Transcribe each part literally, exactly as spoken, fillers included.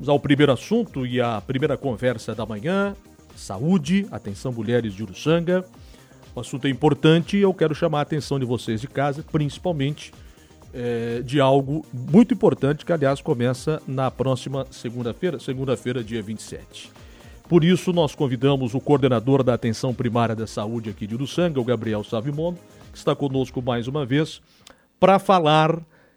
Vamos ao primeiro assunto e a primeira conversa da manhã. Saúde, atenção mulheres de Uruçanga. O assunto é importante e eu quero chamar a atenção de vocês de casa, principalmente é, de algo muito importante que, aliás, começa na próxima segunda-feira, segunda-feira, dia vinte e sete. Por isso, nós convidamos o coordenador da Atenção Primária da Saúde aqui de Uruçanga, o Gabriel Savimondo, que está conosco mais uma vez, para falar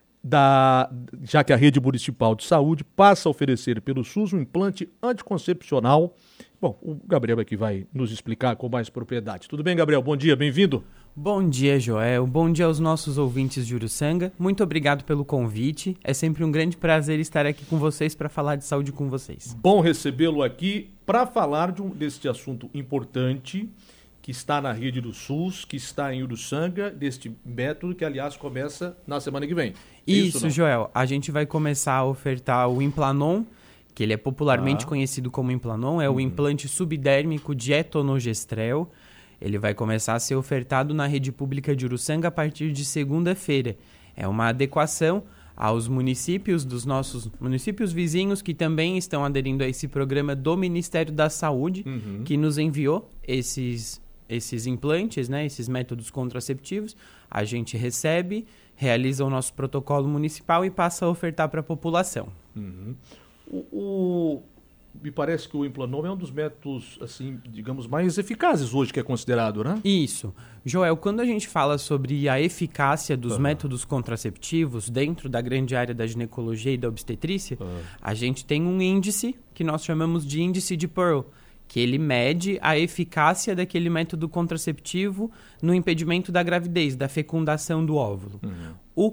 da, já que a Rede Municipal de Saúde passa a oferecer pelo SUS um implante anticoncepcional. Bom, o Gabriel aqui vai nos explicar com mais propriedade. Tudo bem, Gabriel? Bom dia, bem-vindo. Bom dia, Joel. Bom dia aos nossos ouvintes de Uruçanga. Muito obrigado pelo convite. É sempre um grande prazer estar aqui com vocês para falar de saúde com vocês. Bom recebê-lo aqui para falar de um, deste assunto importante que está na rede do SUS, que está em Uruçanga, deste método que, aliás, começa na semana que vem. Isso, Isso Joel. A gente vai começar a ofertar o Implanon, que ele é popularmente ah. conhecido como Implanon, é uhum. o implante subdérmico de etonogestrel. Ele vai começar a ser ofertado na rede pública de Uruçanga a partir de segunda-feira. É uma adequação aos municípios dos nossos municípios vizinhos que também estão aderindo a esse programa do Ministério da Saúde, uhum. que nos enviou esses, esses implantes, né, esses métodos contraceptivos. A gente recebe, realiza o nosso protocolo municipal e passa a ofertar para a população. Uhum. O, o, me parece que o Implanon é um dos métodos, assim, digamos, mais eficazes hoje que é considerado, né? Isso. Joel, quando a gente fala sobre a eficácia dos uhum. métodos contraceptivos dentro da grande área da ginecologia e da obstetrícia, uhum. a gente tem um índice que nós chamamos de índice de Pearl, que ele mede a eficácia daquele método contraceptivo no impedimento da gravidez, da fecundação do óvulo. Uhum. O,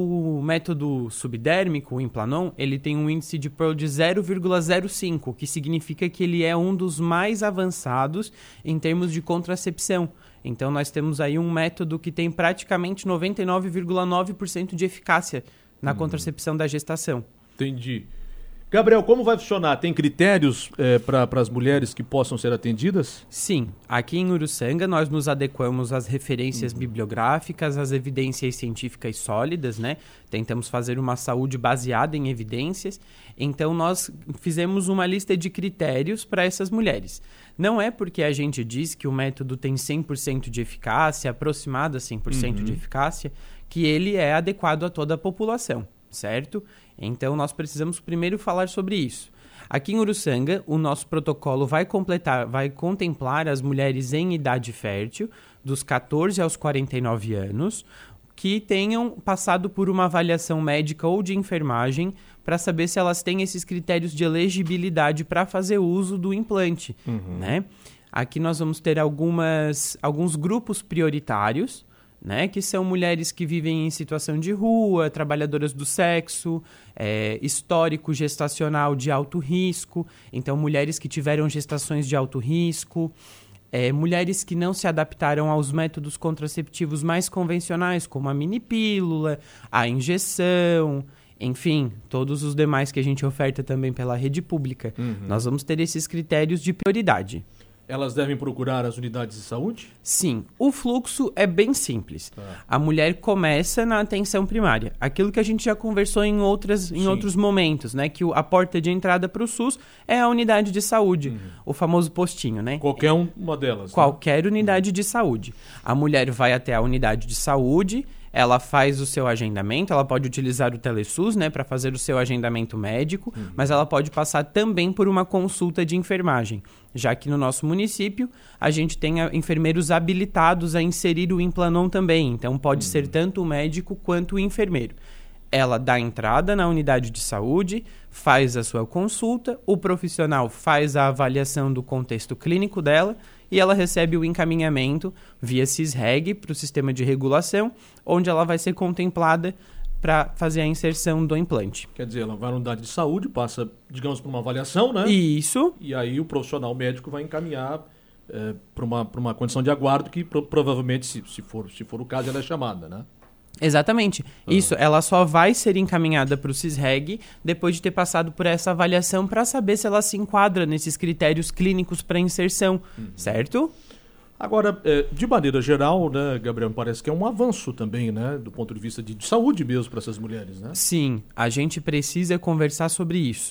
o método subdérmico, o Implanon, ele tem um índice de Pearl de zero vírgula zero cinco, que significa que ele é um dos mais avançados em termos de contracepção. Então, nós temos aí um método que tem praticamente noventa e nove vírgula nove por cento de eficácia na uhum. contracepção da gestação. Entendi. Gabriel, como vai funcionar? Tem critérios é, para as mulheres que possam ser atendidas? Sim. Aqui em Uruçanga, nós nos adequamos às referências uhum. bibliográficas, às evidências científicas sólidas, né? Tentamos fazer uma saúde baseada em evidências. Então, nós fizemos uma lista de critérios para essas mulheres. Não é porque a gente diz que o método tem cem por cento de eficácia, aproximada a cem por cento uhum. de eficácia, que ele é adequado a toda a população, certo? Então, nós precisamos primeiro falar sobre isso. Aqui em Uruçanga, o nosso protocolo vai, completar, vai contemplar as mulheres em idade fértil, dos catorze aos quarenta e nove anos, que tenham passado por uma avaliação médica ou de enfermagem para saber se elas têm esses critérios de elegibilidade para fazer uso do implante. Uhum. Né? Aqui nós vamos ter algumas, alguns grupos prioritários, né, que são mulheres que vivem em situação de rua, trabalhadoras do sexo, é, histórico gestacional de alto risco, então mulheres que tiveram gestações de alto risco, é, mulheres que não se adaptaram aos métodos contraceptivos mais convencionais, como a minipílula, a injeção, enfim, todos os demais que a gente oferta também pela rede pública. Uhum. Nós vamos ter esses critérios de prioridade. Elas devem procurar as unidades de saúde? Sim. O fluxo é bem simples. Ah. A mulher começa na atenção primária. Aquilo que a gente já conversou em, outras, em outros momentos, né? Que a porta de entrada para o SUS é a unidade de saúde. Uhum. O famoso postinho, né? Qualquer uma delas. Qualquer né? unidade uhum. de saúde. A mulher vai até a unidade de saúde, ela faz o seu agendamento, ela pode utilizar o TeleSUS, né, para fazer o seu agendamento médico, uhum. mas ela pode passar também por uma consulta de enfermagem, já que no nosso município a gente tem enfermeiros habilitados a inserir o Implanon também, então pode uhum. ser tanto o médico quanto o enfermeiro. Ela dá entrada na unidade de saúde, faz a sua consulta, o profissional faz a avaliação do contexto clínico dela e ela recebe o encaminhamento via CISREG para o sistema de regulação, onde ela vai ser contemplada para fazer a inserção do implante. Quer dizer, ela vai na unidade de saúde, passa, digamos, por uma avaliação, né? Isso. E aí o profissional médico vai encaminhar é, para uma, para uma condição de aguardo que pro, provavelmente, se, se, for, se for o caso, ela é chamada, né? Exatamente. Uhum. Isso, ela só vai ser encaminhada para o CISREG depois de ter passado por essa avaliação para saber se ela se enquadra nesses critérios clínicos para inserção, uhum. certo? Agora, de maneira geral, né, Gabriel, parece que é um avanço também, né, do ponto de vista de saúde mesmo para essas mulheres, né? Sim, a gente precisa conversar sobre isso.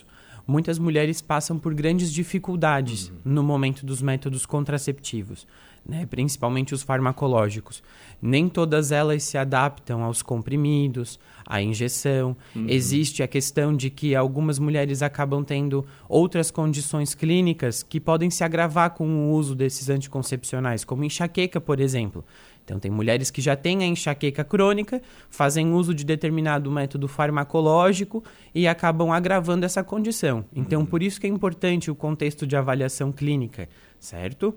muitas mulheres passam por grandes dificuldades Uhum. no momento dos métodos contraceptivos, né? Principalmente os farmacológicos. Nem todas elas se adaptam aos comprimidos, à injeção. Uhum. Existe a questão de que algumas mulheres acabam tendo outras condições clínicas que podem se agravar com o uso desses anticoncepcionais, como enxaqueca, por exemplo. Então, tem mulheres que já têm a enxaqueca crônica, fazem uso de determinado método farmacológico e acabam agravando essa condição. Então, por isso que é importante o contexto de avaliação clínica, certo?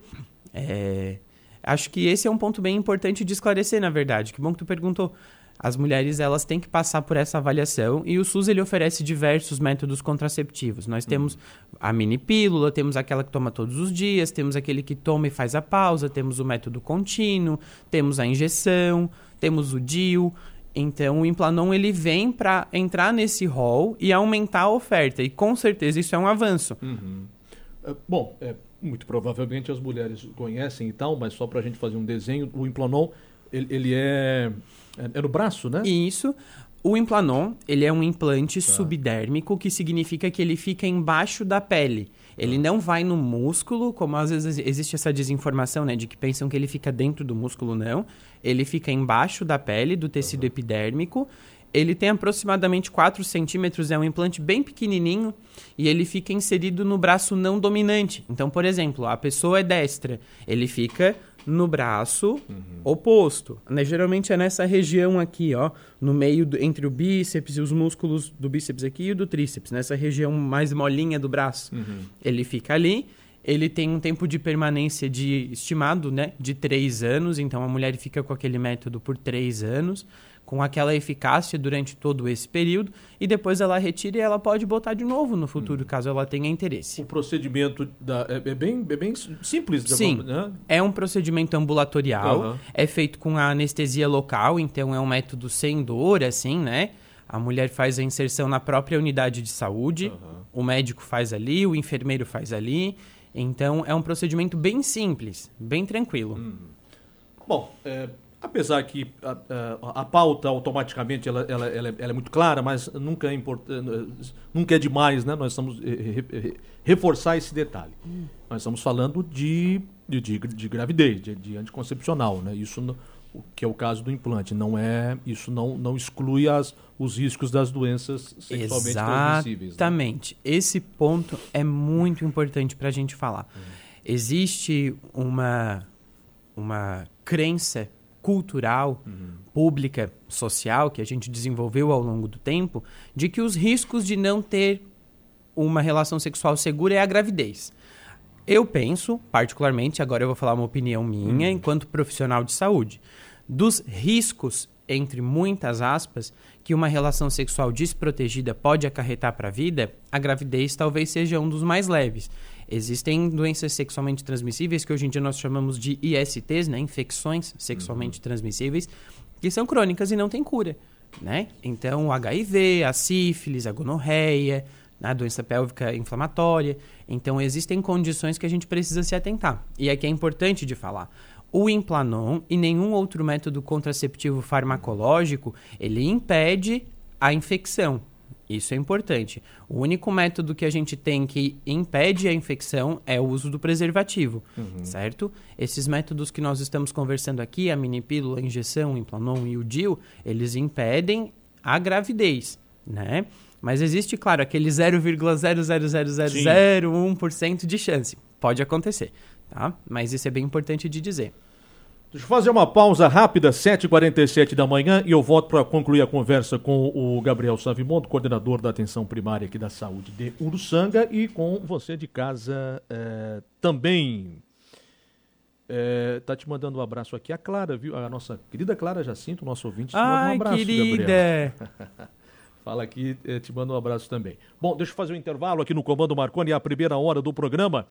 É... Acho que esse é um ponto bem importante de esclarecer, na verdade. Que bom que tu perguntou. As mulheres, elas têm que passar por essa avaliação e o SUS, ele oferece diversos métodos contraceptivos. Nós temos a mini pílula, temos aquela que toma todos os dias, temos aquele que toma e faz a pausa, temos o método contínuo, temos a injeção, temos o D I U. Então, o Implanon, ele vem para entrar nesse rol e aumentar a oferta. E, com certeza, isso é um avanço. Uhum. É, bom, é, muito provavelmente as mulheres conhecem e tal, mas só para a gente fazer um desenho, o Implanon, ele, ele é... É, é no braço, né? Isso. O Implanon, ele é um implante Tá. subdérmico, que significa que ele fica embaixo da pele. Ele Tá. não vai no músculo, como às vezes existe essa desinformação, né? De que pensam que ele fica dentro do músculo, não. Ele fica embaixo da pele, do tecido Uhum. epidérmico. Ele tem aproximadamente quatro centímetros, é um implante bem pequenininho e ele fica inserido no braço não dominante. Então, por exemplo, a pessoa é destra, ele fica no braço Uhum. oposto. Né? Geralmente é nessa região aqui, ó, no meio, do, entre o bíceps e os músculos do bíceps aqui e o do tríceps, nessa região mais molinha do braço. Uhum. Ele fica ali. Ele tem um tempo de permanência de, estimado, né, de três anos. Então, a mulher fica com aquele método por três anos, com aquela eficácia durante todo esse período. E depois ela retira e ela pode botar de novo no futuro, caso ela tenha interesse. O procedimento da, é, é, bem, é bem simples. Sim. Né? É um procedimento ambulatorial. Uhum. É feito com a anestesia local. Então, é um método sem dor, assim, né? A mulher faz a inserção na própria unidade de saúde. Uhum. O médico faz ali, o enfermeiro faz ali. Então, é um procedimento bem simples, bem tranquilo. Hum. Bom, é, apesar que a, a, a pauta automaticamente ela, ela, ela, é, ela é muito clara, mas nunca é importante, nunca é demais, né? Nós estamos re, re, reforçar esse detalhe. Hum. Nós estamos falando de, de, de, de gravidez, de, de anticoncepcional, né? Isso no, o que é o caso do implante. Não é, isso não, não exclui as, os riscos das doenças sexualmente transmissíveis. Exatamente. Né? Esse ponto é muito importante para a gente falar. Hum. Existe uma, uma crença cultural, uhum. pública, social, que a gente desenvolveu ao longo do tempo, de que os riscos de não ter uma relação sexual segura é a gravidez. Eu penso, particularmente, agora eu vou falar uma opinião minha, uhum. enquanto profissional de saúde, dos riscos, entre muitas aspas, que uma relação sexual desprotegida pode acarretar para a vida, a gravidez talvez seja um dos mais leves. Existem doenças sexualmente transmissíveis, que hoje em dia nós chamamos de I S Ts, né? Infecções sexualmente uhum. transmissíveis, que são crônicas e não têm cura, né? Então, o H I V, a sífilis, a gonorreia, a doença pélvica inflamatória. Então, existem condições que a gente precisa se atentar. E aqui é importante de falar. O Implanon e nenhum outro método contraceptivo farmacológico, ele impede a infecção. Isso é importante. O único método que a gente tem que impede a infecção é o uso do preservativo, uhum. certo? Esses métodos que nós estamos conversando aqui, a minipílula, a injeção, o Implanon e o D I U, eles impedem a gravidez, né? Mas existe, claro, aquele zero vírgula zero zero zero zero zero um por cento de chance. Pode acontecer, tá? Mas isso é bem importante de dizer. Deixa eu fazer uma pausa rápida, sete e quarenta e sete da manhã, e eu volto para concluir a conversa com o Gabriel Savimondo, coordenador da atenção primária aqui da saúde de Uruçanga, e com você de casa é, também. É, tá te mandando um abraço aqui a Clara, viu? A nossa querida Clara Jacinto, nosso ouvinte, te manda um abraço, querida. Gabriel. Fala aqui, te manda um abraço também. Bom, deixa eu fazer um intervalo aqui no Comando Marconi, a primeira hora do programa.